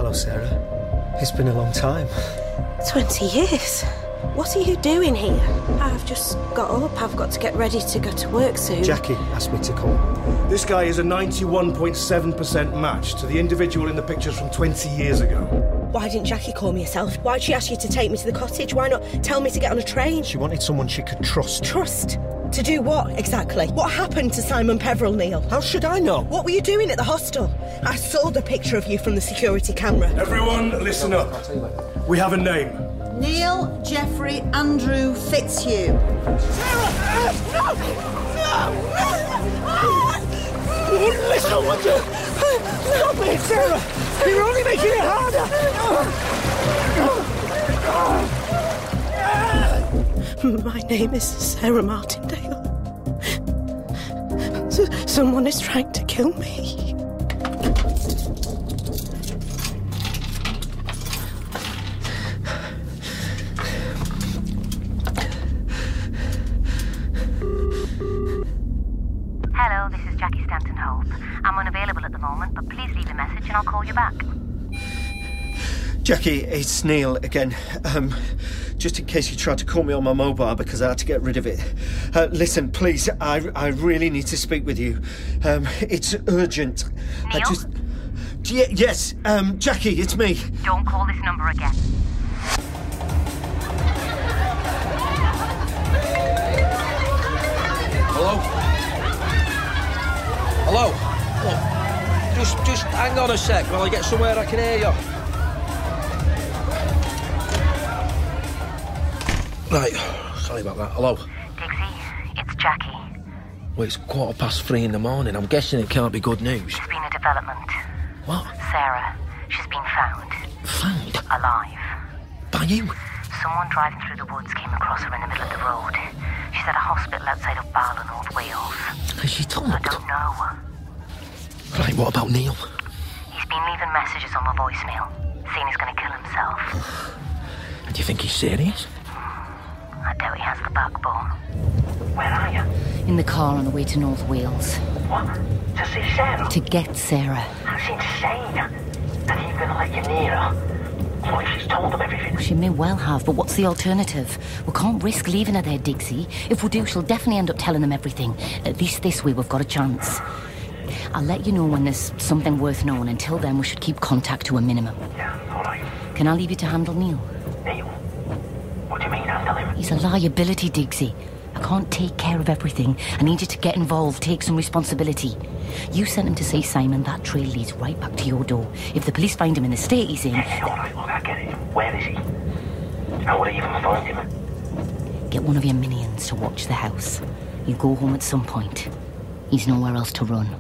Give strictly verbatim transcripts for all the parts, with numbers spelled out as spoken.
Hello, Sarah. It's been a long time. Twenty years? What are you doing here? I've just got up. I've got to get ready to go to work soon. Jackie asked me to call. This guy is a ninety-one point seven percent match to the individual in the pictures from twenty years ago. Why didn't Jackie call me herself? Why'd she ask you to take me to the cottage? Why not tell me to get on a train? She wanted someone she could trust. Trust? To do what, exactly? What happened to Simon Peveril, Neil? How should I know? What were you doing at the hostel? I saw the picture of you from the security camera. Everyone, listen up. We have a name. Neil Jeffrey Andrew Fitzhugh. Sarah! No! No! Listen, would you? Stop it, Sarah! You're only making it harder! My name is Sarah Martindale. S- someone is trying to kill me. Hello, this is Jackie Stanton Hope. I'm unavailable at the moment, but please leave a message and I'll call you back. Jackie, it's Neil again. Um, just in case you tried to call me on my mobile because I had to get rid of it. Uh, listen, please, I I really need to speak with you. Um, it's urgent. Neil? I just... Y- yes, um, Jackie, it's me. Don't call this number again. Hello? Hello? What? Just, just hang on a sec while I get somewhere I can hear you. Right, sorry about that. Hello? Dixie, it's Jackie. Well, it's quarter past three in the morning. I'm guessing it can't be good news. There's been a development. What? Sarah, she's been found. Found? Alive. By you? Someone driving through the woods came across her in the middle of the road. She's at a hospital outside of Barlow, North Wales. Has she talked? I don't know. Right, what about Neil? He's been leaving messages on my voicemail, saying he's going to kill himself. Do you think he's serious? I doubt he has the backbone. Where are you? In the car on the way to North Wales. What? To see Sarah? To get Sarah. That's insane. And he's gonna let you near her. What if she's told them everything? She may well have, but what's the alternative? We can't risk leaving her there, Dixie. If we do, she'll definitely end up telling them everything. At least this way we've got a chance. I'll let you know when there's something worth knowing. Until then, we should keep contact to a minimum. Yeah, all right. Can I leave you to handle Neil? Neil? What do you mean, handle him? He's a liability, Dixie. I can't take care of everything. I need you to get involved, take some responsibility. You sent him to see Simon. That trail leads right back to your door. If the police find him in the state he's in... Yeah, all right, look, I get it. Where is he? How would I even find him? Get one of your minions to watch the house. You go home at some point. He's nowhere else to run.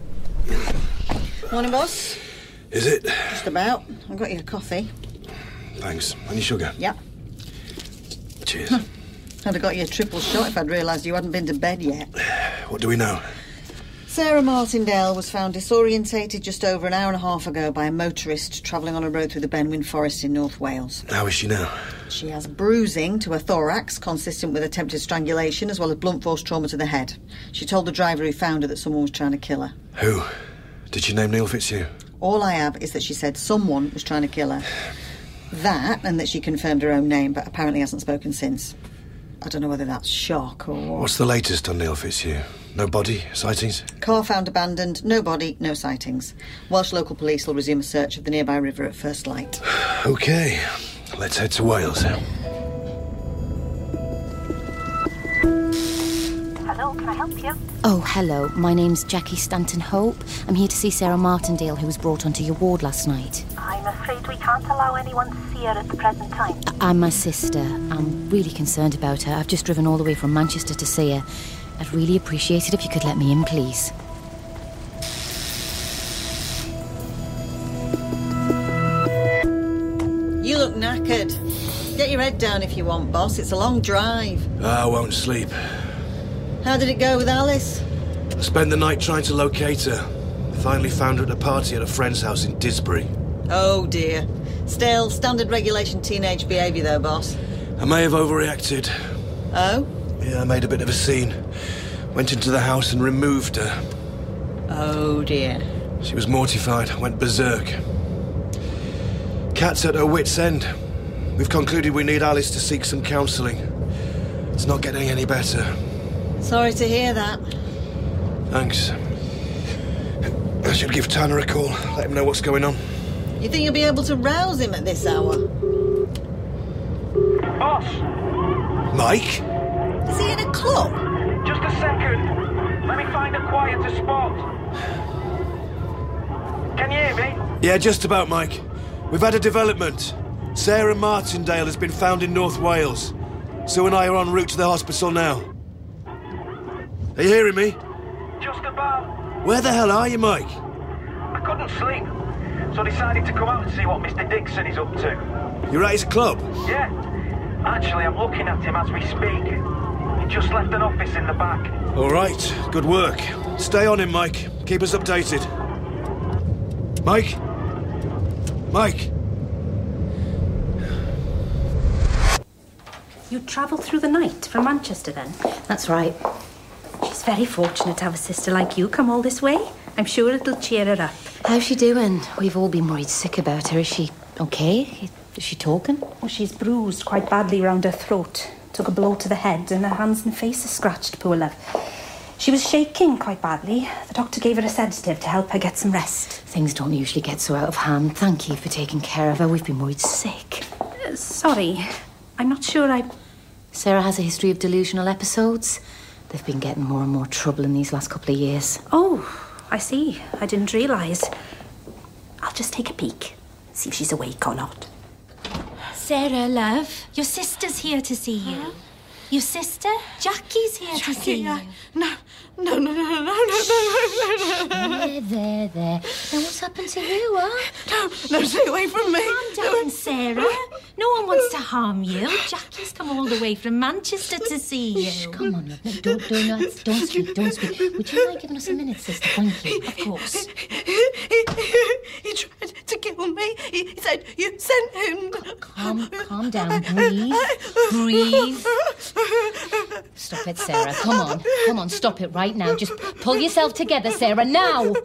Morning, boss. Is it? Just about. I've got you a coffee. Thanks. Any sugar? Yeah. Cheers. I'd have got you a triple shot if I'd realised you hadn't been to bed yet. What do we know? Sarah Martindale was found disorientated just over an hour and a half ago by a motorist travelling on a road through the Benwyn Forest in North Wales. How is she now? She has bruising to her thorax, consistent with attempted strangulation, as well as blunt force trauma to the head. She told the driver who found her that someone was trying to kill her. Who? Did she name Neil Fitzhugh? All I have is that she said someone was trying to kill her. That, and that she confirmed her own name, but apparently hasn't spoken since. I don't know whether that's shock or what. What's the latest on Neil Fitzhugh? No body? Sightings? Car found abandoned, no body, no sightings. Welsh local police will resume a search of the nearby river at first light. OK, let's head to Wales. Hello, can I help you? Oh, hello. My name's Jackie Stanton Hope. I'm here to see Sarah Martindale, who was brought onto your ward last night. I'm afraid we can't allow anyone to see her at the present time. I'm my sister. I'm really concerned about her. I've just driven all the way from Manchester to see her. I'd really appreciate it if you could let me in, please. You look knackered. Get your head down if you want, boss. It's a long drive. I won't sleep. How did it go with Alice? I spent the night trying to locate her. Finally found her at a party at a friend's house in Disbury. Oh, dear. Still, standard regulation teenage behaviour, though, boss. I may have overreacted. Oh? Yeah, I made a bit of a scene. Went into the house and removed her. Oh, dear. She was mortified, went berserk. Kat's at her wit's end. We've concluded we need Alice to seek some counselling. It's not getting any better. Sorry to hear that. Thanks. I should give Tanner a call, let him know what's going on. You think you'll be able to rouse him at this hour? Boss! Mike? Is he in a club? Just a second. Let me find a quieter spot. Can you hear me? Yeah, just about, Mike. We've had a development. Sarah Martindale has been found in North Wales. Sue and I are en route to the hospital now. Are you hearing me? Just about. Where the hell are you, Mike? I couldn't sleep, so decided to come out and see what Mister Dixon is up to. You're at his club? Yeah. Actually, I'm looking at him as we speak. He just left an office in the back. All right, good work. Stay on him, Mike. Keep us updated. Mike? Mike? You travelled through the night from Manchester, then? That's right. She's very fortunate to have a sister like you come all this way. I'm sure it'll cheer her up. How's she doing? We've all been worried sick about her. Is she okay? Is she talking? Oh, she's bruised quite badly round her throat. Took a blow to the head and her hands and face are scratched, poor love. She was shaking quite badly. The doctor gave her a sedative to help her get some rest. Things don't usually get so out of hand. Thank you for taking care of her. We've been worried sick. Uh, sorry. I'm not sure I... Sarah has a history of delusional episodes. They've been getting more and more trouble in these last couple of years. Oh, I see. I didn't realise. I'll just take a peek. See if she's awake or not. Sarah, love, your sister's here to see you. Huh? Your sister? Jackie's here Jackie, to see I... you. No, no, no, no, no, no, no, no, no. There, there, there. Now what's happened to you, huh? No, no, stay away from me. Calm down, Sarah. No one wants to harm you. Jackie's come all the way from Manchester to see you. Shh, come on, love. No, don't, don't, no, don't speak, don't speak. Would you mind giving us a minute, sister? Thank you. Of course. He, he, he tried to kill me. He, he said you sent him. Calm, calm down. Breathe. Breathe. Stop it, Sarah. Come on. Come on, stop it right now. Just pull yourself together, Sarah, now. There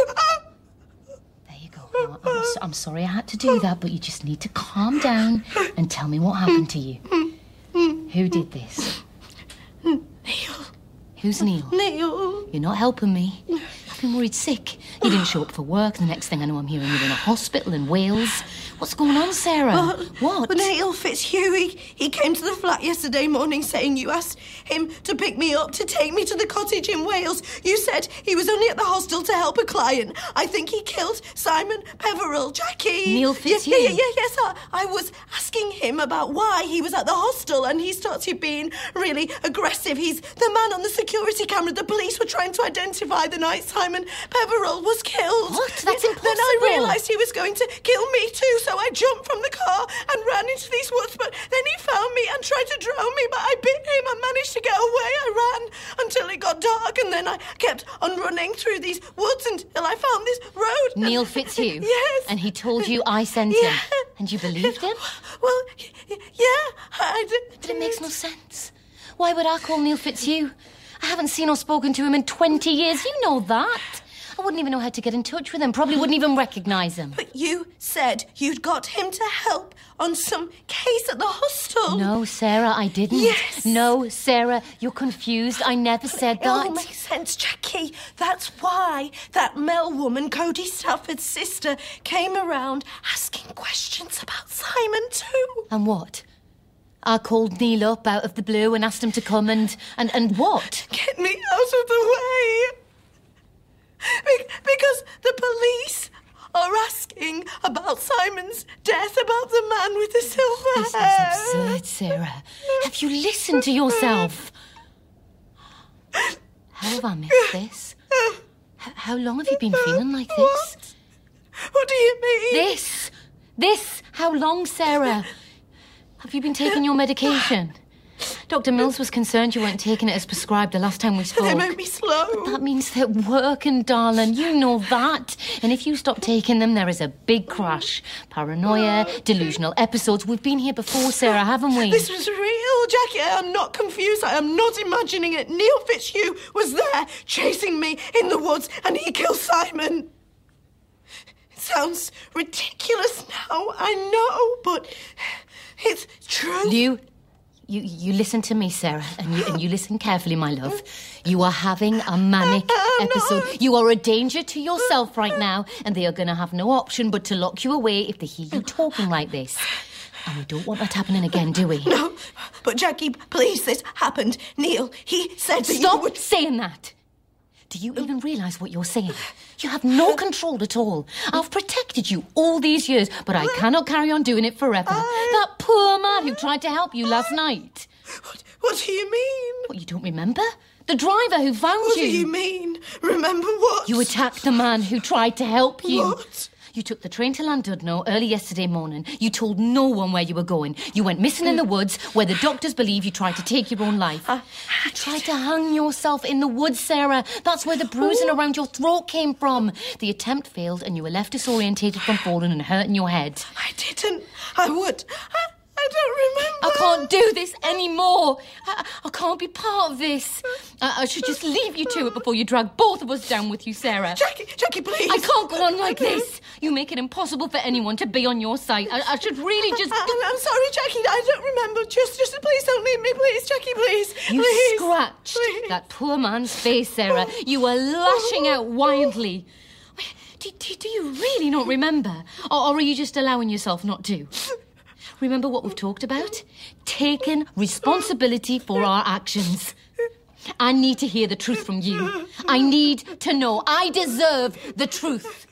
you go. No, I'm, so, I'm sorry I had to do that, but you just need to calm down and tell me what happened to you. Who did this? Neil. Who's Neil? Neil. You're not helping me. I've been worried sick. You didn't show up for work. The next thing I know, I'm hearing you're in a hospital in Wales. What's going on, Sarah? Uh, what? But Neil Fitzhugh, he, he came to the flat yesterday morning saying you asked him to pick me up, to take me to the cottage in Wales. You said he was only at the hostel to help a client. I think he killed Simon Peveril. Jackie. Neil Fitzhugh? Yeah, yeah, yeah, yes. I, I was asking him about why he was at the hostel and he started being really aggressive. He's the man on the security camera. The police were trying to identify the night Simon Peveril was killed. What? That's impossible. Then I realised he was going to kill me too, so I jumped from the car and ran into these woods, but then he found me and tried to drown me, but I bit him and managed to get away. I ran until it got dark, and then I kept on running through these woods until I found this road. Neil Fitzhugh? Yes. And he told you I sent yeah. him? And you believed him? Well, yeah, I did. But it makes no sense. Why would I call Neil Fitzhugh? I haven't seen or spoken to him in twenty years. You know that. I wouldn't even know how to get in touch with him. Probably wouldn't even recognise him. But you said you'd got him to help on some case at the hostel. No, Sarah, I didn't. Yes. No, Sarah, you're confused. I never said It all that. makes sense, Jackie. That's why that Mel woman, Cody Stafford's sister, came around asking questions about Simon too. And what? I called Neil up out of the blue and asked him to come and... And, and what? Get me out of the way. Be- because the police are asking about Simon's death, about the man with the silver This hair. is absurd, Sarah. Have you listened to yourself? How have I missed this? H- how long have you been feeling like this? What? What do you mean? This! This! How long, Sarah? Have you been taking your medication? Doctor Mills was concerned you weren't taking it as prescribed the last time we spoke. They make me slow. But that means they're working, darling. You know that. And if you stop taking them, there is a big crash. Paranoia, delusional episodes. We've been here before, Sarah, haven't we? This was real, Jackie. I am not confused. I am not imagining it. Neil Fitzhugh was there, chasing me in the woods, and he killed Simon. sounds ridiculous now, I know, but it's true. You, you, you listen to me, Sarah, and you, and you listen carefully, my love. You are having a manic episode. You are a danger to yourself right now, and they are going to have no option but to lock you away if they hear you talking like this. And we don't want that happening again, do we? No, but Jackie, please, this happened. Neil, he said that Stop you would... saying that. Do you even realise what you're saying? You have no control at all. I've protected you all these years, but I cannot carry on doing it forever. That poor man who tried to help you last night. What, what do you mean? What, you don't remember? The driver who found What you. do you mean? Remember what? You attacked the man who tried to help you. What? You took the train to Llandudno early yesterday morning. You told no one where you were going. You went missing in the woods where the doctors believe you tried to take your own life. Uh, you tried to hang yourself in the woods, Sarah. That's where the bruising oh. around your throat came from. The attempt failed and you were left disorientated from falling and hurting your head. I didn't. I would. I, I don't remember. I can't do this anymore. I, I can't be part of this. I, I should just leave you to it before you drag both of us down with you, Sarah. Jackie, Jackie, please. I can't go on like this. You make it impossible for anyone to be on your side. I, I should really just... I'm, I'm sorry, Jackie. I don't remember. Just, just please don't leave me, please, Jackie, please. You please. scratched please. that poor man's face, Sarah. You were lashing out wildly. Do, do, do you really not remember? Or, or are you just allowing yourself not to? Remember what we've talked about? Taking responsibility for our actions. I need to hear the truth from you. I need to know. I deserve the truth.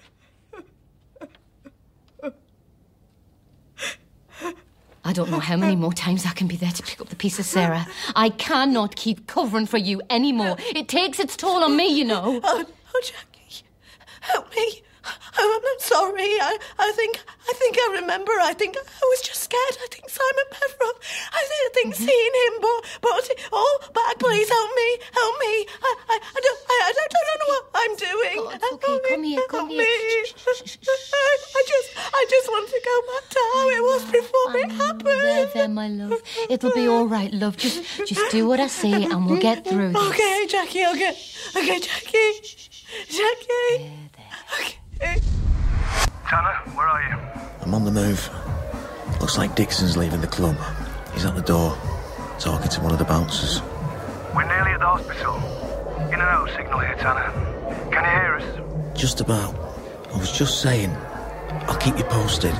I don't know how many more times I can be there to pick up the pieces, Sarah. I cannot keep covering for you anymore. It takes its toll on me, you know. Oh, oh Jackie, help me. Oh, I'm not sorry. I, I think, I think I remember. I think I was just scared. I think Simon Pevroff. I think, I think mm-hmm. seeing him, but, but, oh, back, please help me, help me. I, I, I don't, I, I don't, don't know what I'm doing. Oh, it's okay. Help Come me, here, come help here. me. Shh, shh, shh, shh. I, I just, I just want to go back to how it was before I it know. happened. There, there, my love. It'll be all right, love. Just, just do what I say, and we'll get through this. Okay, Jackie. Okay, okay, Jackie. Jackie. There, there. Okay. Tanner, where are you? I'm on the move. Looks like Dixon's leaving the club. He's at the door, talking to one of the bouncers. We're nearly at the hospital. In and out signal here, Tanner. Can you hear us? Just about. I was just saying, I'll keep you posted.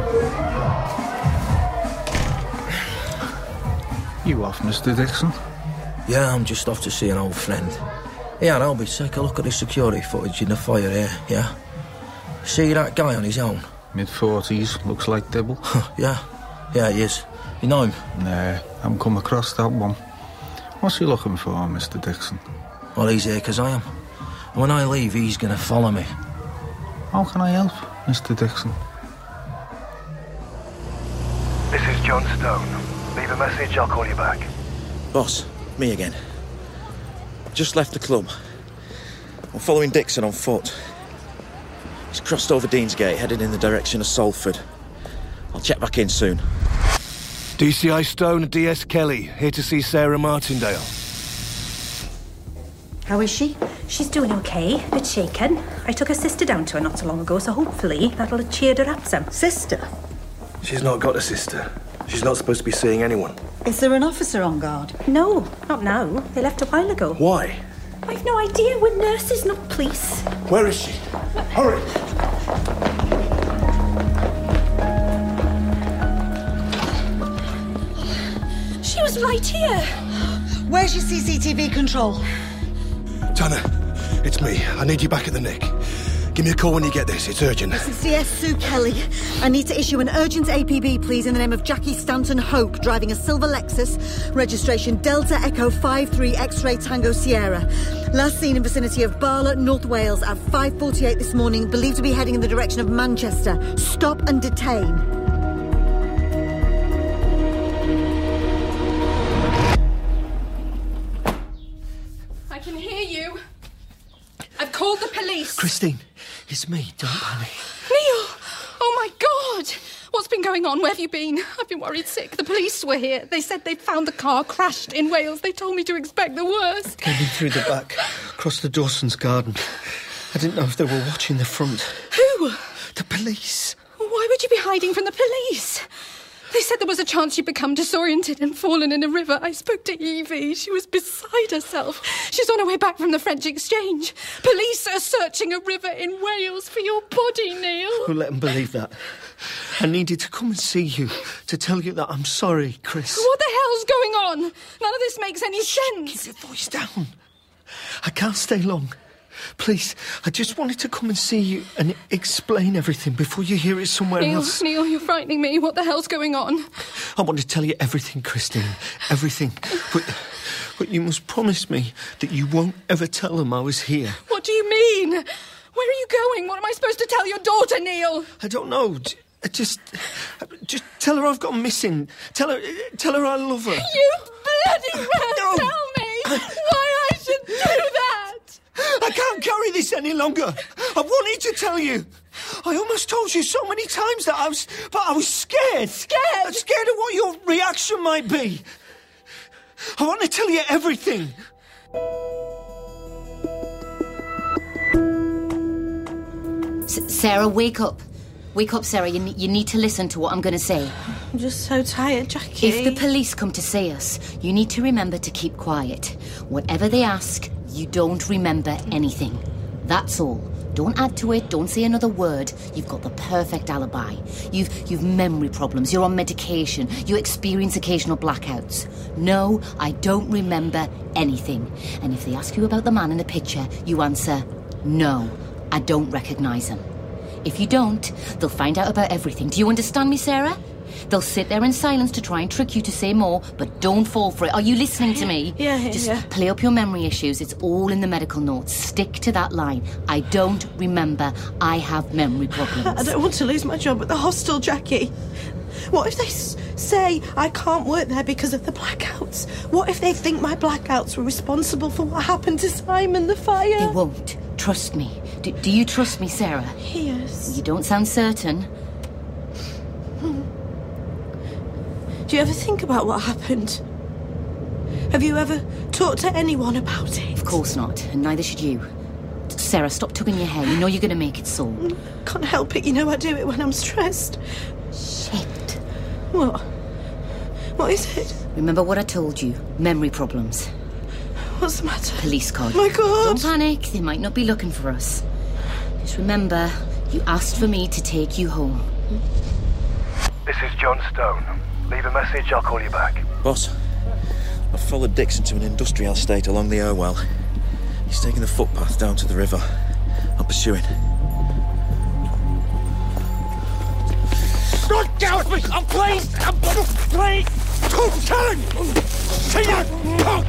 You off, Mister Dixon? Yeah, I'm just off to see an old friend. Yeah, and Albie, take a look at the security footage in the foyer here, yeah? See that guy on his own? Mid-forties, looks like Dibble. yeah, yeah, he is. You know him? Nah, haven't come across that one. What's he looking for, Mister Dixon? Well, he's here because I am. When I leave, he's going to follow me. How can I help, Mister Dixon? This is John Stone. Leave a message, I'll call you back. Boss, me again. Just left the club. I'm following Dixon on foot. He's crossed over Deansgate, headed in the direction of Salford. I'll check back in soon. D C I Stone and D S Kelly, here to see Sarah Martindale. How is she? She's doing okay, a bit shaken. I took her sister down to her not so long ago, so hopefully that'll have cheered her up some. Sister? She's not got a sister. She's not supposed to be seeing anyone. Is there an officer on guard? No, not now. They left a while ago. Why? I've no idea. We're nurses, not police. Where is she? Hurry! She was right here. Where's your C C T V control? Tanner, it's me. I need you back at the Nick. Give me a call when you get this. It's urgent. This is D S Sue Kelly. I need to issue an urgent A P B, please, in the name of Jackie Stanton Hoke, driving a silver Lexus, registration Delta Echo five three X-ray Tango Sierra. Last seen in vicinity of Barlet, North Wales, at five forty-eight this morning, believed to be heading in the direction of Manchester. Stop and detain. I can hear you. I've called the police. Christine, it's me. Don't panic. Neil! Oh, my God! What's been going on? Where have you been? I've been worried sick. The police were here. They said they'd found the car crashed in Wales. They told me to expect the worst. Came in through the back, across the Dawson's garden. I didn't know if they were watching the front. Who? The police. Why would you be hiding from the police? They said there was a chance you'd become disoriented and fallen in a river. I spoke to Evie. She was beside herself. She's on her way back from the French exchange. Police are searching a river in Wales for your body, Neil. Who let them believe that? I needed to come and see you to tell you that I'm sorry, Chris. What the hell's going on? None of this makes any sense. Keep your voice down. I can't stay long. Please, I just wanted to come and see you and explain everything before you hear it somewhere Neil, else. Neil, you're frightening me. What the hell's going on? I want to tell you everything, Christine. Everything. But, but you must promise me that you won't ever tell them I was here. What do you mean? Where are you going? What am I supposed to tell your daughter, Neil? I don't know. Just, just tell her I've gone missing. Tell her, tell her I love her. You bloody well No. tell me why I should do that. I can't carry this any longer. I wanted to tell you. I almost told you so many times that I was... But I was scared. Scared? I'm scared of what your reaction might be. I want to tell you everything. S- Sarah, wake up. Wake up, Sarah. You, ne- you need to listen to what I'm going to say. I'm just so tired, Jackie. If the police come to see us, you need to remember to keep quiet. Whatever they ask, you don't remember anything. That's all. Don't add to it. Don't say another word. You've got the perfect alibi. You've you've memory problems. You're on medication. You experience occasional blackouts. No, I don't remember anything. And if they ask you about the man in the picture, you answer, no, I don't recognise him. If you don't, they'll find out about everything. Do you understand me, Sarah? They'll sit there in silence to try and trick you to say more, but don't fall for it. Are you listening to me? Yeah, yeah, Just yeah. play up your memory issues. It's all in the medical notes. Stick to that line. I don't remember. I have memory problems. I don't want to lose my job at the hostel, Jackie. What if they s- say I can't work there because of the blackouts? What if they think my blackouts were responsible for what happened to Simon the fire? They won't. Trust me. Do, do you trust me, Sarah? Yes. You don't sound certain. Do you ever think about what happened? Have you ever talked to anyone about it? Of course not, and neither should you. Sarah, stop tugging your hair. You know you're going to make it sore. Can't help it. You know I do it when I'm stressed. Shit. What? What is it? Remember what I told you. Memory problems. What's the matter? Police card. My God. Don't panic. They might not be looking for us. Just remember, you asked for me to take you home. This is John Stone. Leave a message, I'll call you back. Boss, I've followed Dixon to an industrial estate along the Irwell. He's taking the footpath down to the river. I'm pursuing. Don't doubt me! I'm pleased! I'm pleased! Don't tell him! See ya! Oh!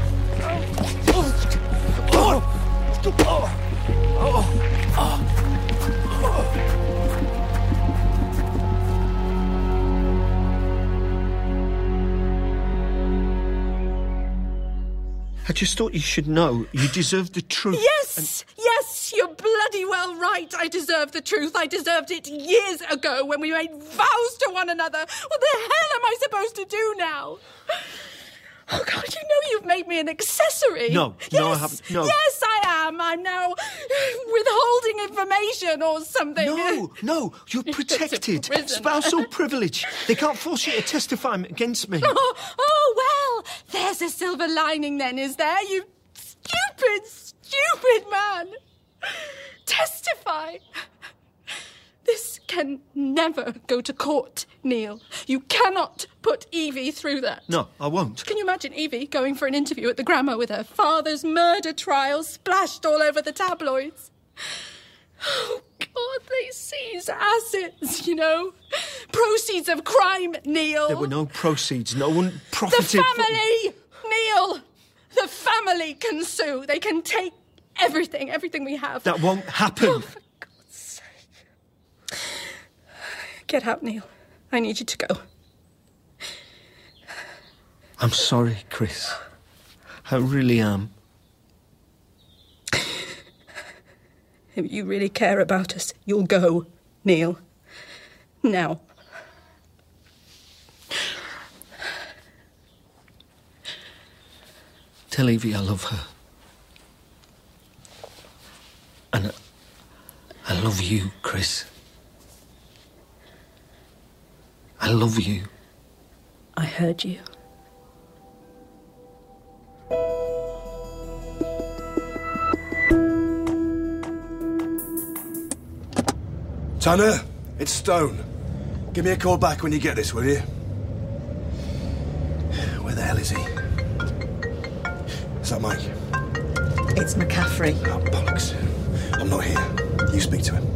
I just thought you should know you deserve the truth. Yes, yes, you're bloody well right. I deserve the truth. I deserved it years ago when we made vows to one another. What the hell am I supposed to do now? Oh, God, you know you've made me an accessory. No, yes, no, I haven't. No. Yes, I am. I'm now withholding information or something. No, no, you're protected. Spousal privilege. They can't force you to testify against me. Oh, oh, well, there's a silver lining then, is there? You stupid, stupid man. Testify. This can never go to court, Neil. You cannot put Evie through that. No, I won't. Can you imagine Evie going for an interview at the Grammar with her father's murder trial splashed all over the tabloids? Oh, God, they seized assets, you know. Proceeds of crime, Neil. There were no proceeds. No one profited. The family, Neil. The family can sue. They can take everything, everything we have. That won't happen. Oh, for God's sake. Get out, Neil. I need you to go. I'm sorry, Chris. I really am. If you really care about us, you'll go, Neil. Now. Tell Evie I love her. And I, I love you, Chris. I love you. I heard you. Tanner, it's Stone. Give me a call back when you get this, will you? Where the hell is he? Is that Mike? It's McCaffrey. Oh, bollocks. I'm not here. You speak to him.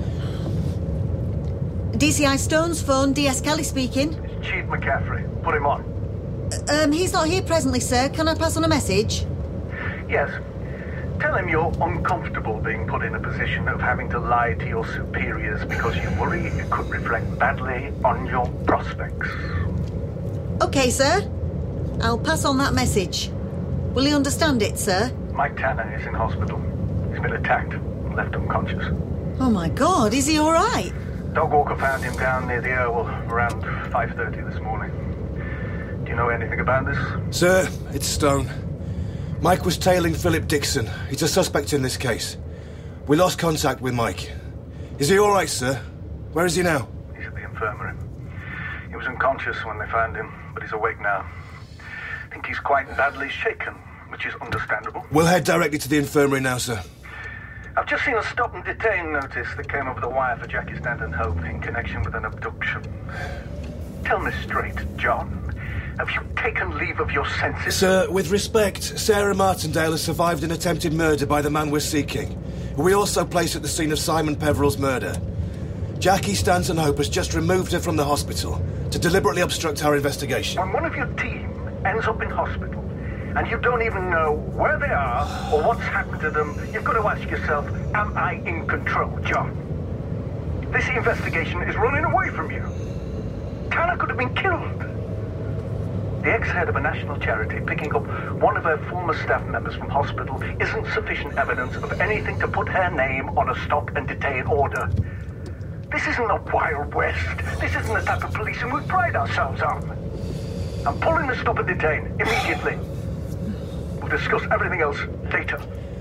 D C I Stone's phone, D S Kelly speaking. It's Chief McCaffrey. Put him on. Um, he's not here presently, sir. Can I pass on a message? Yes. Tell him you're uncomfortable being put in a position of having to lie to your superiors because you worry it could reflect badly on your prospects. OK, sir. I'll pass on that message. Will he understand it, sir? Mike Tanner is in hospital. He's been attacked and left unconscious. Oh, my God. Is he all right? Dog Walker found him down near the Irwell around five thirty this morning. Do you know anything about this? Sir, it's Stone. Mike was tailing Philip Dixon. He's a suspect in this case. We lost contact with Mike. Is he all right, sir? Where is he now? He's at the infirmary. He was unconscious when they found him, but he's awake now. I think he's quite badly shaken, which is understandable. We'll head directly to the infirmary now, sir. I've just seen a stop and detain notice that came over the wire for Jackie Stanton Hope in connection with an abduction. Tell me straight, John. Have you taken leave of your senses? Sir, with respect, Sarah Martindale has survived an attempted murder by the man we're seeking. We also place at the scene of Simon Peveril's murder. Jackie Stanton Hope has just removed her from the hospital to deliberately obstruct our investigation. When one of your team ends up in hospital, and you don't even know where they are or what's happened to them, you've got to ask yourself, am I in control, John? This investigation is running away from you. Tanner could have been killed. The ex-head of a national charity picking up one of her former staff members from hospital isn't sufficient evidence of anything to put her name on a stop and detain order. This isn't a Wild West. This isn't the type of policing we pride ourselves on. I'm pulling the stop and detain immediately. We'll discuss everything else later.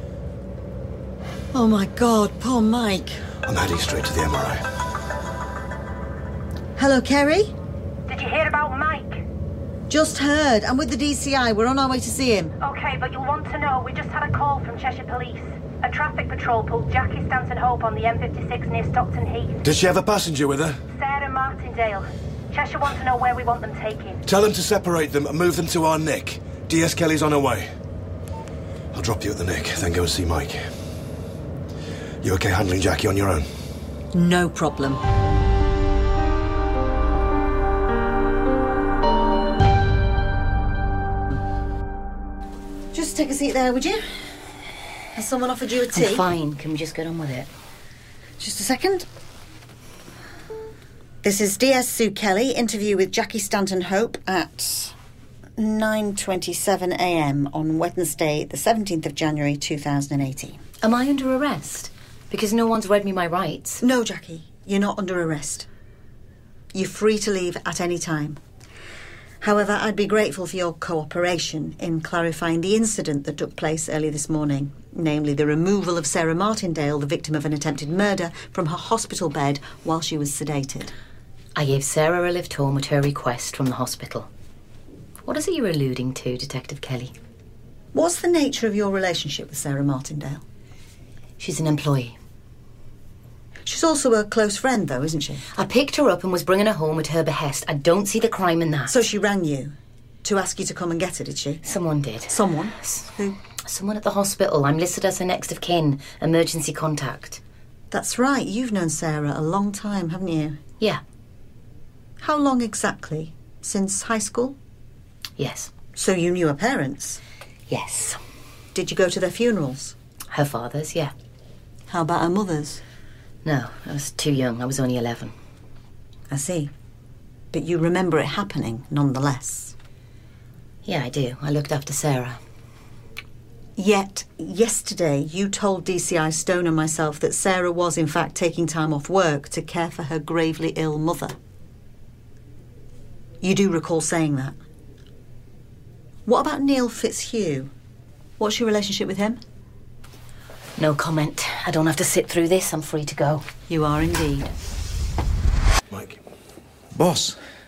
Oh, my God, poor Mike. I'm heading straight to the M R I. Hello, Kerry? Did you hear about Mike? Just heard. I'm with the D C I. We're on our way to see him. OK, but you'll want to know we just had a call from Cheshire Police. A traffic patrol pulled Jackie Stanton Hope on the M fifty-six near Stockton Heath. Did she have a passenger with her? Sarah Martindale. Cheshire want to know where we want them taken. Tell them to separate them and move them to our Nick. D S Kelly's on her way. I'll drop you at the Nick, then go and see Mike. You OK handling Jackie on your own? No problem. Just take a seat there, would you? Has someone offered you a tea? I'm fine. Can we just get on with it? Just a second. This is D S Sue Kelly, interview with Jackie Stanton Hope at nine twenty-seven a m on Wednesday, the seventeenth of January, two thousand eighteen. Am I under arrest? Because no one's read me my rights. No, Jackie, you're not under arrest. You're free to leave at any time. However, I'd be grateful for your cooperation in clarifying the incident that took place early this morning, namely the removal of Sarah Martindale, the victim of an attempted murder, from her hospital bed while she was sedated. I gave Sarah a lift home at her request from the hospital. What is it you're alluding to, Detective Kelly? What's the nature of your relationship with Sarah Martindale? She's an employee. She's also a close friend, though, isn't she? I picked her up and was bringing her home at her behest. I don't see the crime in that. So she rang you to ask you to come and get her, did she? Someone did. Someone? Who? Someone at the hospital. I'm listed as her next of kin. Emergency contact. That's right. You've known Sarah a long time, haven't you? Yeah. How long exactly? Since high school? Yes. So you knew her parents? Yes. Did you go to their funerals? Her father's, yeah. How about her mother's? No, I was too young. I was only eleven. I see. But you remember it happening, nonetheless? Yeah, I do. I looked after Sarah. Yet, yesterday, you told D C I Stone and myself that Sarah was, in fact, taking time off work to care for her gravely ill mother. You do recall saying that? What about Neil Fitzhugh? What's your relationship with him? No comment. I don't have to sit through this. I'm free to go. You are indeed. Mike. Boss,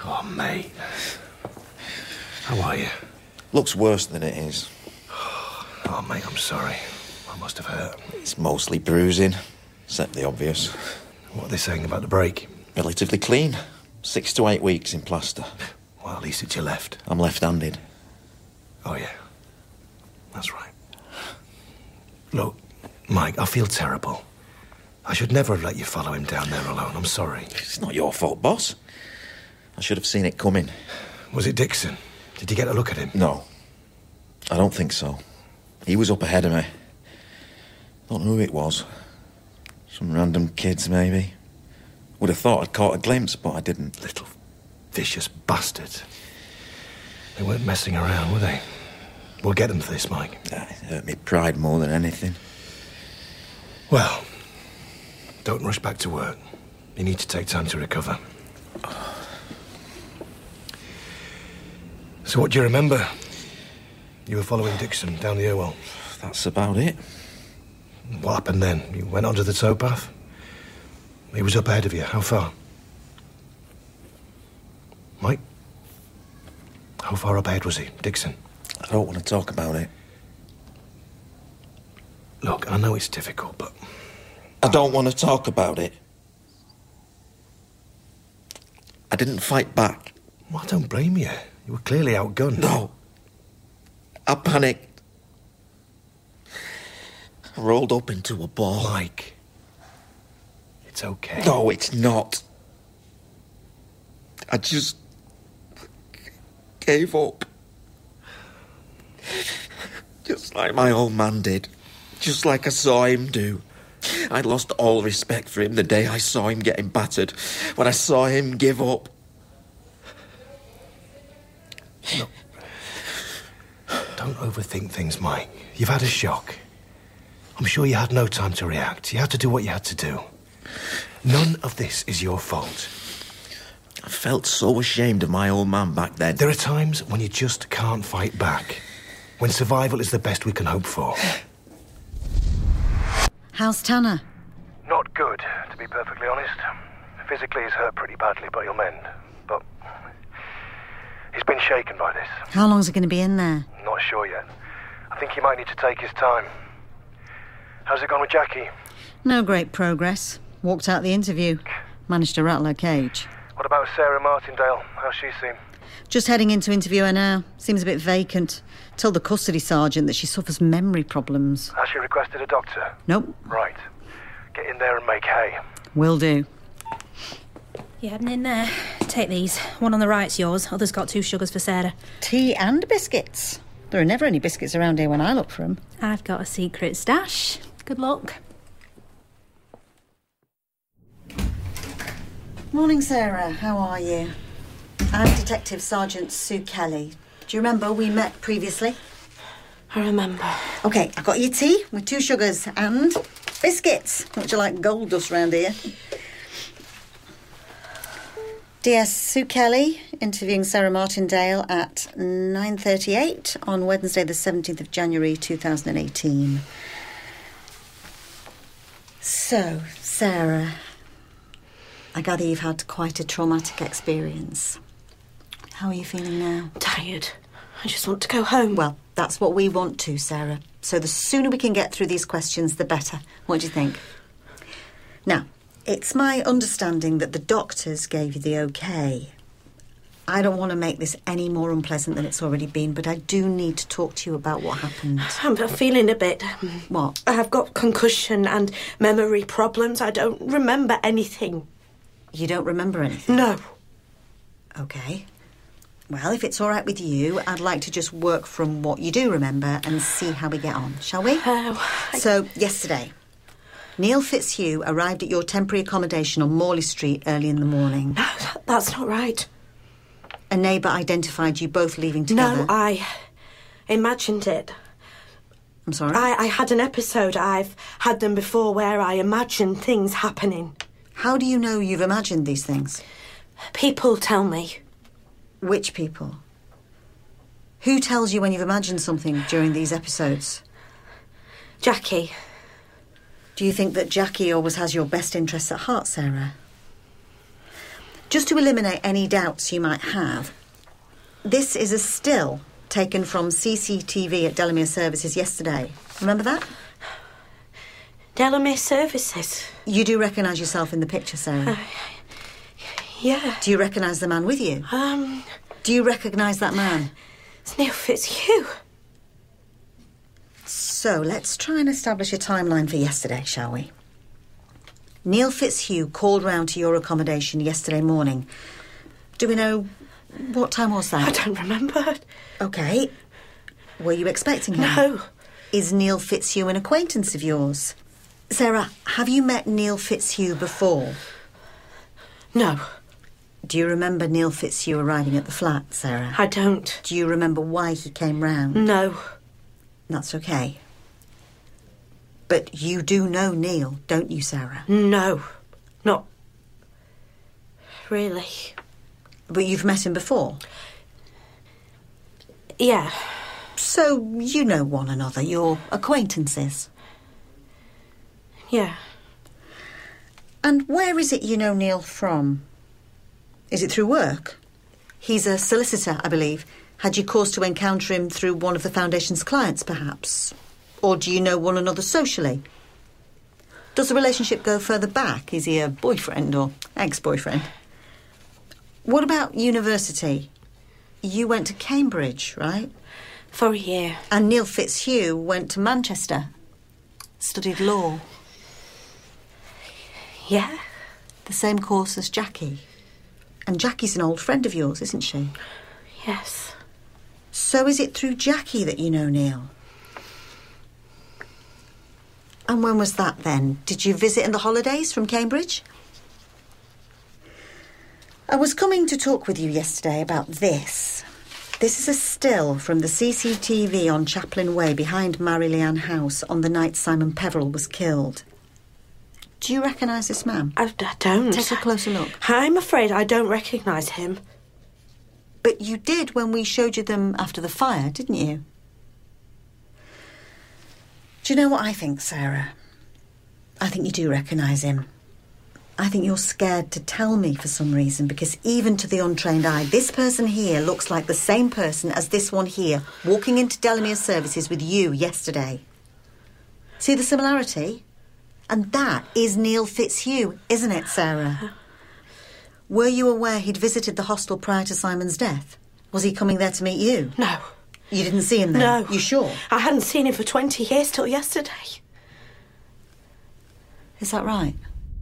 Oh, mate. How are you? Looks worse than it is. Oh, mate, I'm sorry. I must have hurt. It's mostly bruising, except the obvious. What are they saying about the break? Relatively clean. Six to eight weeks in plaster. Well, at least it's your left. I'm left-handed. Oh, yeah. That's right. Look, Mike, I feel terrible. I should never have let you follow him down there alone. I'm sorry. It's not your fault, boss. I should have seen it coming. Was it Dixon? Did you get a look at him? No. I don't think so. He was up ahead of me. Don't know who it was. Some random kids, maybe. Would have thought I'd caught a glimpse, but I didn't. Little vicious bastards. They weren't messing around, were they? We'll get them for this, Mike. It hurt me pride more than anything. Well, don't rush back to work. You need to take time to recover. So what do you remember? You were following Dixon down the Irwell. That's about it. What happened then? You went onto the towpath? He was up ahead of you. How far? Mike? How far up ahead was he, Dixon? I don't want to talk about it. Look, I know it's difficult, but... I don't want to talk about it. I didn't fight back. Well, I don't blame you. You were clearly outgunned. No. I panicked. I rolled up into a ball. Mike. It's okay. No, it's not. I just... gave up. Just like my old man did. Just like I saw him do. I lost all respect for him the day I saw him getting battered. When I saw him give up. No. Don't overthink things, Mike. You've had a shock. I'm sure you had no time to react. You had to do what you had to do. None of this is your fault. I felt so ashamed of my old man back then. There are times when you just can't fight back. When survival is the best we can hope for. How's Tanner? Not good, to be perfectly honest. Physically, he's hurt pretty badly, but he'll mend. But he's been shaken by this. How long's he going to be in there? Not sure yet. I think he might need to take his time. How's it gone with Jackie? No great progress. Walked out the interview. Managed to rattle her cage. What about Sarah Martindale? How's she seem? Just heading in to interview her now. Seems a bit vacant. Told the custody sergeant that she suffers memory problems. Has she requested a doctor? Nope. Right. Get in there and make hay. Will do. You heading in there? Take these. One on the right's yours. Others got two sugars for Sarah. Tea and biscuits. There are never any biscuits around here when I look for them. I've got a secret stash. Good luck. Morning, Sarah. How are you? I'm Detective Sergeant Sue Kelly. Do you remember we met previously? I remember. OK, I've got your tea with two sugars and biscuits. Don't you like gold dust round here? D S Sue Kelly, interviewing Sarah Martindale at nine thirty-eight on Wednesday the seventeenth of January two thousand eighteen. So, Sarah, I gather you've had quite a traumatic experience. How are you feeling now? Tired. I just want to go home. Well, that's what we want too, Sarah. So the sooner we can get through these questions, the better. What do you think? Now, it's my understanding that the doctors gave you the OK. I don't want to make this any more unpleasant than it's already been, but I do need to talk to you about what happened. I'm feeling a bit... What? I've got concussion and memory problems. I don't remember anything. You don't remember anything? No. OK. Well, if it's all right with you, I'd like to just work from what you do remember and see how we get on, shall we? Uh, I... So, yesterday, Neil Fitzhugh arrived at your temporary accommodation on Morley Street early in the morning. No, that's not right. A neighbour identified you both leaving together. No, I imagined it. I'm sorry? I, I had an episode. I've had them before where I imagined things happening. How do you know you've imagined these things? People tell me. Which people? Who tells you when you've imagined something during these episodes? Jackie. Do you think that Jackie always has your best interests at heart, Sarah? Just to eliminate any doubts you might have, this is a still taken from C C T V at Delamere Services yesterday. Remember that? Delamere Services? You do recognise yourself in the picture, Sarah? Uh, yeah. Do you recognise the man with you? Um... Do you recognise that man? It's Neil Fitzhugh. So, let's try and establish a timeline for yesterday, shall we? Neil Fitzhugh called round to your accommodation yesterday morning. Do we know... what time was that? I don't remember. OK. Were you expecting him? No. Is Neil Fitzhugh an acquaintance of yours? Sarah, have you met Neil Fitzhugh before? No. Do you remember Neil Fitzhugh arriving at the flat, Sarah? I don't. Do you remember why he came round? No. That's OK. But you do know Neil, don't you, Sarah? No. Not... really. But you've met him before? Yeah. So you know one another, you're acquaintances? Yeah. And where is it you know Neil from? Is it through work? He's a solicitor, I believe. Had you cause to encounter him through one of the Foundation's clients, perhaps? Or do you know one another socially? Does the relationship go further back? Is he a boyfriend or ex-boyfriend? What about university? You went to Cambridge, right? For a year. And Neil Fitzhugh went to Manchester. Studied law. Yeah. The same course as Jackie. And Jackie's an old friend of yours, isn't she? Yes. So is it through Jackie that you know Neil? And when was that then? Did you visit in the holidays from Cambridge? I was coming to talk with you yesterday about this. This is a still from the C C T V on Chaplin Way behind Mary-Leanne House on the night Simon Peveril was killed. Do you recognise this man? I, I don't. Take a closer look. I'm afraid I don't recognise him. But you did when we showed you them after the fire, didn't you? Do you know what I think, Sarah? I think you do recognise him. I think you're scared to tell me for some reason, because even to the untrained eye, this person here looks like the same person as this one here, walking into Delamere Services with you yesterday. See the similarity? And that is Neil Fitzhugh, isn't it, Sarah? Were you aware he'd visited the hostel prior to Simon's death? Was he coming there to meet you? No. You didn't see him there? No. You sure? I hadn't seen him for twenty years till yesterday. Is that right?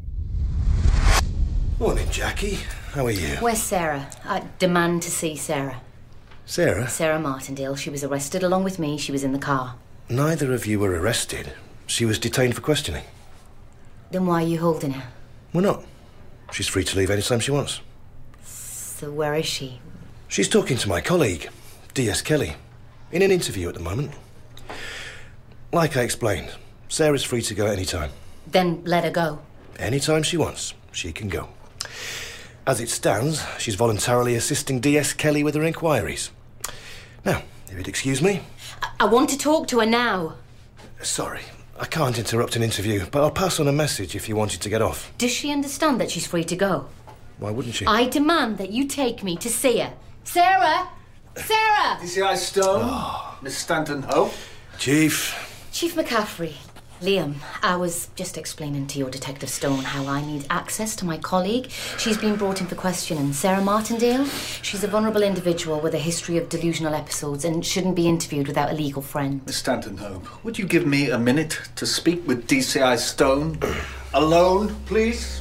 Morning, Jackie. How are you? Where's Sarah? I demand to see Sarah. Sarah? Sarah Martindale. She was arrested along with me. She was in the car. Neither of you were arrested. She was detained for questioning. Then why are you holding her? We're not. She's free to leave any time she wants. So where is she? She's talking to my colleague, D S Kelly, in an interview at the moment. Like I explained, Sarah's free to go any time. Then let her go. Any time she wants, she can go. As it stands, she's voluntarily assisting D S Kelly with her inquiries. Now, if you'd excuse me... I, I want to talk to her now. Sorry, I can't interrupt an interview, but I'll pass on a message if you wanted to get off. Does she understand that she's free to go? Why wouldn't she? I demand that you take me to see her. Sarah! Sarah! D C I Stone? Oh. Miss Stanton Hope? Chief. Chief McCaffrey. Liam, I was just explaining to your Detective Stone how I need access to my colleague. She's been brought in for questioning. Sarah Martindale. She's a vulnerable individual with a history of delusional episodes and shouldn't be interviewed without a legal friend. Miss Stanton Hope, would you give me a minute to speak with D C I Stone? Alone, please?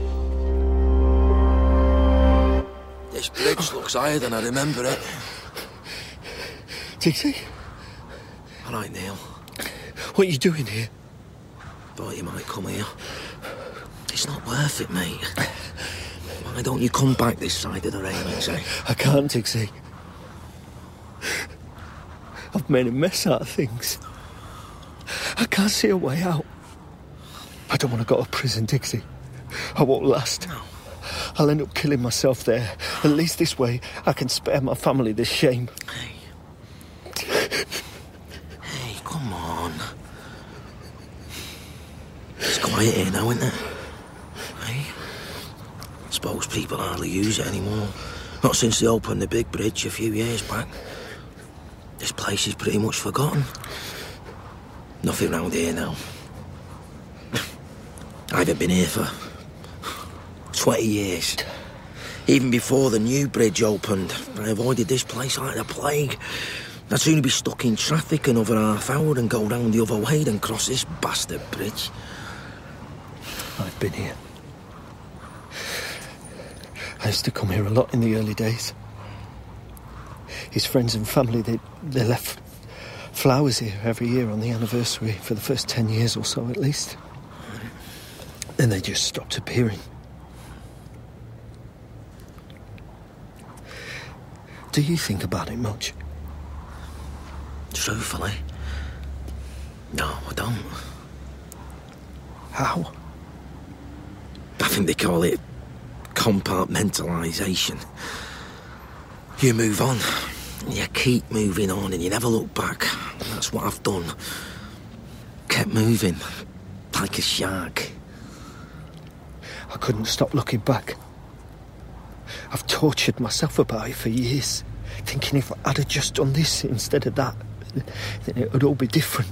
This bridge looks higher than I remember it. Dixie? All right, Neil. What are you doing here? Thought you might come here. It's not worth it, mate. Why don't you come back this side of the railings, eh? I can't, Dixie. I've made a mess out of things. I can't see a way out. I don't want to go to prison, Dixie. I won't last. No. I'll end up killing myself there. At least this way, I can spare my family this shame. Hey. Hey, come on. It's quiet here now, isn't it? Hey? It's suppose people hardly use it anymore. Not since they opened the big bridge a few years back. This place is pretty much forgotten. Nothing round here now. I haven't been here for twenty years. Even before the new bridge opened, I avoided this place like the plague. I'd sooner be stuck in traffic another half hour and go round the other way than cross this bastard bridge. I've been here. I used to come here a lot in the early days. His friends and family, they, they left flowers here every year on the anniversary for the first ten years or so at least. Then they just stopped appearing. Do you think about it much? Truthfully, no, I don't. How? I think they call it compartmentalisation. You move on, and you keep moving on, and you never look back. And that's what I've done. Kept moving, like a shark. I couldn't stop looking back. I've tortured myself about it for years, thinking if I'd have just done this instead of that, then it would all be different.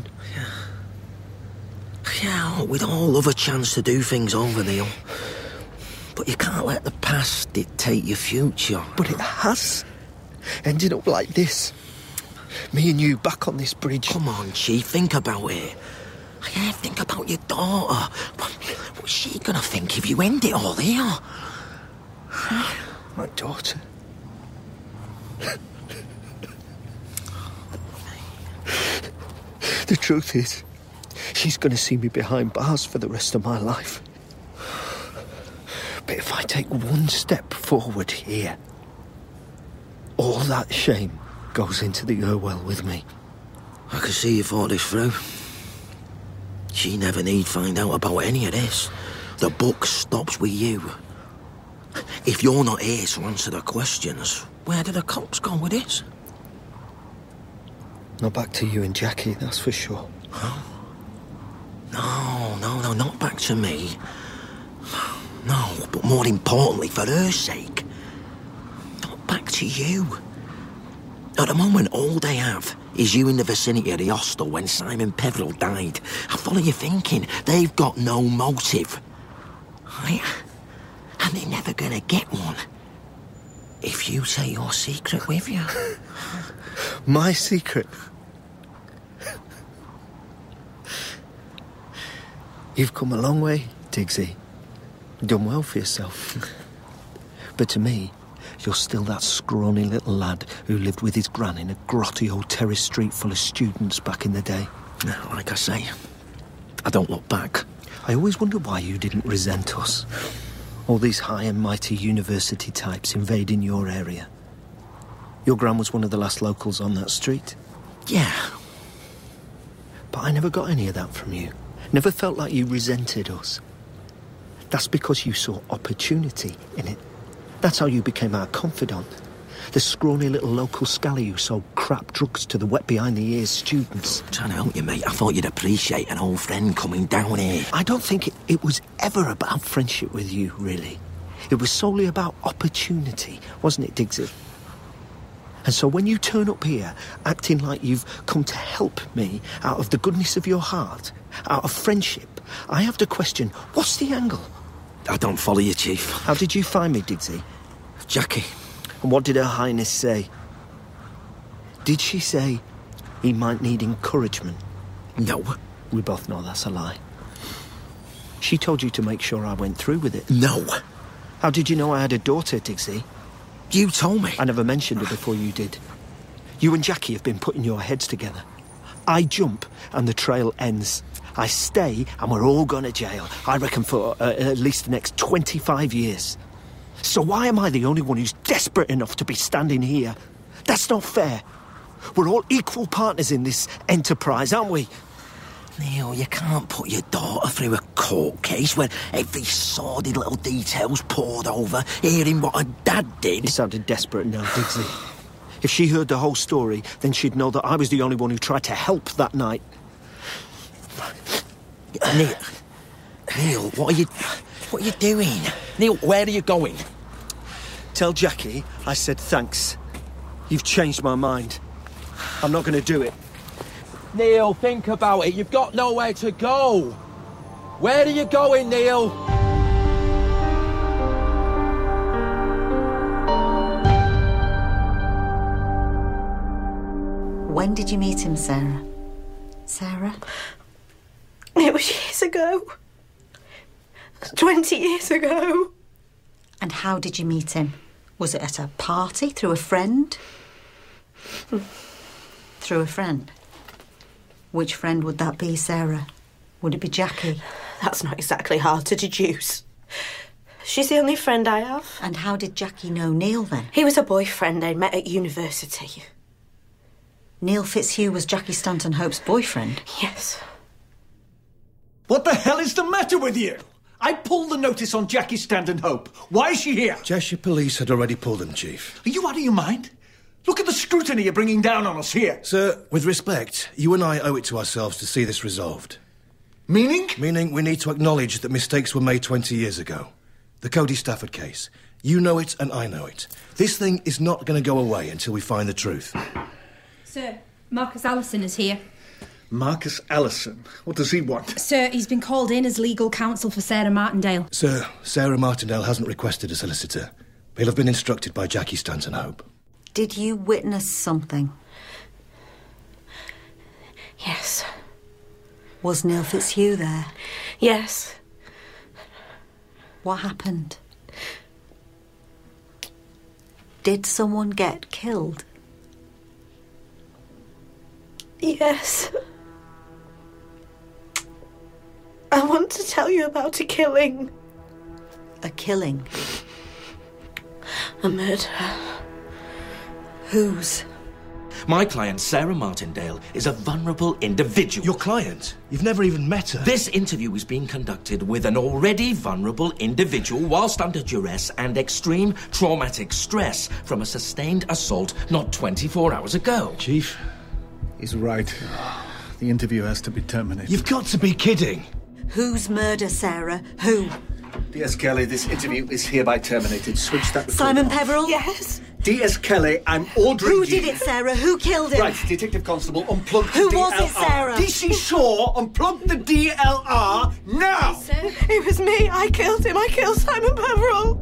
Yeah. Yeah, we'd all love a chance to do things over, Neil. But you can't let the past dictate your future. But it has. Ended up like this. Me and you back on this bridge. Come on, Chief, think about it. Yeah, think about your daughter. What's she gonna think if you end it all here? My daughter? The truth is, she's gonna see me behind bars for the rest of my life. But if I take one step forward here, all that shame goes into the Irwell with me. I can see you thought this through. She never need find out about any of this. The book stops with you. If you're not here to answer the questions, where do the cops go with this? Not back to you and Jackie, that's for sure. Huh? No, no, no, not back to me. No, but more importantly, for her sake, not back to you. At the moment, all they have is you in the vicinity of the hostel when Simon Peveril died. I follow your thinking. They've got no motive. Right? And they're never gonna get one if you take your secret with you. My secret? You've come a long way, Diggsy. Done well for yourself. But to me, you're still that scrawny little lad who lived with his gran in a grotty old terrace street full of students back in the day. Like I say, I don't look back. I always wondered why you didn't resent us. All these high and mighty university types invading your area. Your gran was one of the last locals on that street. Yeah. But I never got any of that from you. Never felt like you resented us. That's because you saw opportunity in it. That's how you became our confidant. The scrawny little local scally who sold crap drugs to the wet-behind-the-ears students. I'm trying to help you, mate. I thought you'd appreciate an old friend coming down here. I don't think it, it was ever about friendship with you, really. It was solely about opportunity, wasn't it, Diggsy? And so when you turn up here, acting like you've come to help me out of the goodness of your heart, out of friendship, I have to question, what's the angle? I don't follow you, Chief. How did you find me, Diggsy? Jackie. And what did Her Highness say? Did she say he might need encouragement? No. We both know that's a lie. She told you to make sure I went through with it? No. How did you know I had a daughter, Diggsy? You told me. I never mentioned her before you did. You and Jackie have been putting your heads together. I jump and the trail ends. I stay and we're all going to jail. I reckon for uh, at least the next twenty-five years. So why am I the only one who's desperate enough to be standing here? That's not fair. We're all equal partners in this enterprise, aren't we? Neil, you can't put your daughter through a court case where every sordid little detail's poured over, hearing what her dad did. You sounded desperate now, Diggsy. If she heard the whole story, then she'd know that I was the only one who tried to help that night. Neil, Neil, what are you, what are you doing? Neil, where are you going? Tell Jackie I said thanks. You've changed my mind. I'm not going to do it. Neil, think about it. You've got nowhere to go. Where are you going, Neil? When did you meet him, Sarah? Sarah? It was years ago. Twenty years ago. And how did you meet him? Was it at a party, through a friend? Through a friend? Which friend would that be, Sarah? Would it be Jackie? That's not exactly hard to deduce. She's the only friend I have. And how did Jackie know Neil, then? He was a boyfriend they'd met at university. Neil Fitzhugh was Jackie Stanton-Hope's boyfriend? Yes. What the hell is the matter with you? I pulled the notice on Jackie Stanton-Hope. Why is she here? Cheshire Police had already pulled them, Chief. Are you out of your mind? Look at the scrutiny you're bringing down on us here. Sir, with respect, you and I owe it to ourselves to see this resolved. Meaning? Meaning we need to acknowledge that mistakes were made twenty years ago. The Cody Stafford case. You know it and I know it. This thing is not going to go away until we find the truth. Sir, Marcus Allison is here. Marcus Allison? What does he want? Sir, he's been called in as legal counsel for Sarah Martindale. Sir, Sarah Martindale hasn't requested a solicitor. He'll have been instructed by Jackie Stanton-Hope. Did you witness something? Yes. Was Neil Fitzhugh there? Yes. What happened? Did someone get killed? Yes. I want to tell you about a killing. A killing? A murder. Whose? My client, Sarah Martindale, is a vulnerable individual. Your client? You've never even met her. This interview is being conducted with an already vulnerable individual whilst under duress and extreme traumatic stress from a sustained assault not twenty-four hours ago. Chief, he's right. The interview has to be terminated. You've got to be kidding. Whose murder, Sarah? Who? D S Kelly, this interview is hereby terminated. Switch that. Simon Peveril? Yes. D S Kelly, I'm ordering Who you... did it, Sarah? Who killed him? Right, Detective Constable, unplug Who the D L R. was it, Sarah? D C Shaw, unplug the D L R now! Sir, it was me. I killed him. I killed Simon Peveril.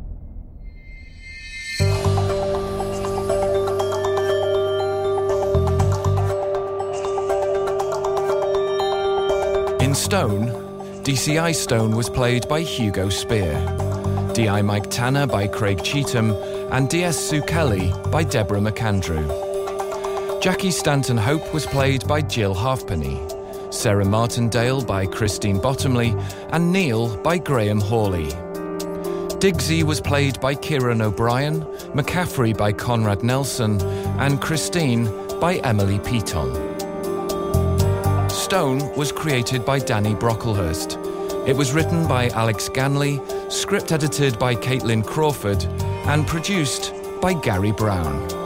In Stone, D C I Stone was played by Hugo Spear, D I Mike Tanner by Craig Cheetham, and D S Sue Kelly by Deborah McAndrew. Jackie Stanton-Hope was played by Jill Halfpenny, Sarah Martindale by Christine Bottomley, and Neil by Graham Hawley. Digsy was played by Kieran O'Brien, McCaffrey by Conrad Nelson, and Christine by Emily Peaton. Stone was created by Danny Brocklehurst. It was written by Alex Ganley, script edited by Caitlin Crawford, and produced by Gary Brown.